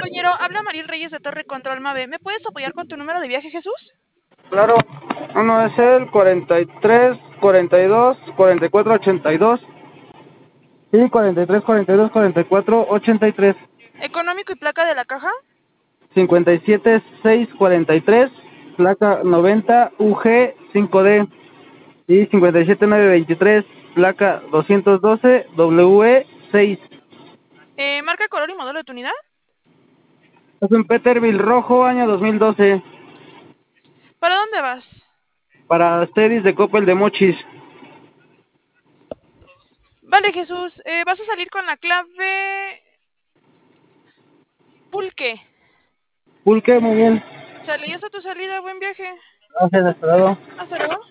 Compañero, habla Mariel Reyes de Torre Control Mave. ¿Me puedes apoyar con tu número de viaje, Jesús? Claro, uno es el 43, 42, 44, 82 y 43, 42, 44, 83. Económico y placa de la caja. 57, 6, 43, placa 90, UG 5D y 57, 9, 23, placa 212, WE 6. Marca, color y modelo de tu unidad. Es un Peterbilt rojo, año 2012, ¿Para dónde vas? para Steris de Coppel de Mochis. Vale, Jesús. Vas a salir con la clave Pulque. Pulque, muy bien. Sale, ya está tu salida. Buen viaje. Gracias, hasta luego. Hasta luego.